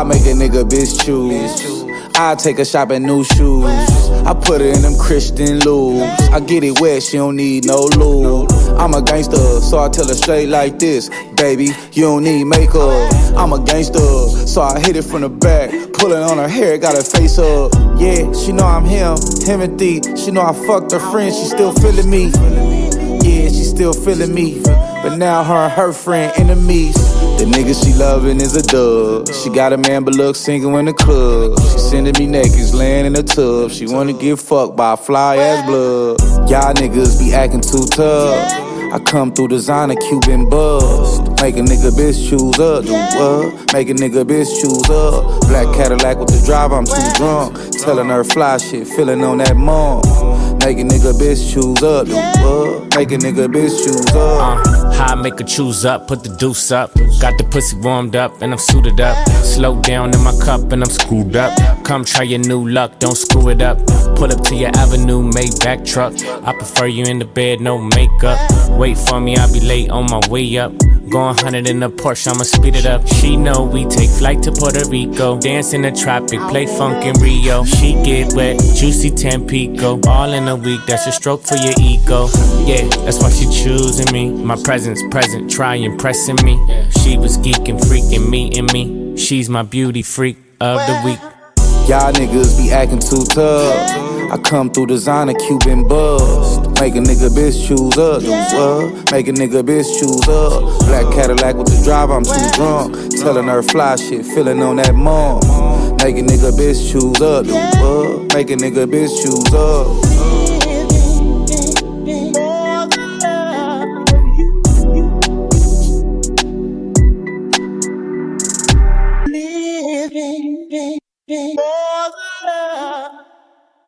I make a nigga bitch choose. I take a shop at new shoes. I put her in them Christian lubes. I get it wet, she don't need no lube. I'm a gangster, so I tell her straight like this. Baby, you don't need makeup. I'm a gangster, so I hit it from the back. Pulling on her hair, got her face up. Yeah, she know I'm him, Timothy. She know I fucked her friend, she still feeling me. Yeah, she still feeling me. But now her and her friend enemies. The nigga she loving is a dub. She got a man but look single in the club. She sending me nakeds, laying in the tub. She wanna get fucked by a fly ass blood. Y'all niggas be acting too tough. I come through designer Cuban bust. Make a nigga bitch choose up. Do what? Make a nigga bitch choose up. Black Cadillac with the driver, I'm too drunk. Telling her fly shit, feeling on that mom. Make a nigga bitch choose up. Do what? Make a nigga bitch choose up. How I make her choose up, put the deuce up. Got the pussy warmed up and I'm suited up. Slow down in my cup and I'm screwed up. Come try your new luck, don't screw it up. Pull up to your avenue, Maybach truck. I prefer you in the bed, no makeup. Wait for me, I'll be late on my way up. Going 100 in the Porsche, I'ma speed it up. She know we take flight to Puerto Rico. Dance in the tropic, play funk in Rio. She get wet, juicy Tampico. All in a week, that's a stroke for your ego. Yeah, that's why she choosing me. My presence present, try impressing me. She was geeking, freaking, meeting me. She's my beauty freak of the week. Y'all niggas be acting too tough. I come through designer Cuban bust. Make a nigga bitch choose up. Do what? Make a nigga bitch choose up. Black Cadillac with the driver, I'm too drunk. Telling her fly shit, feeling on that mom. Make a nigga bitch choose up. Do what? Make a nigga bitch choose up. More than love.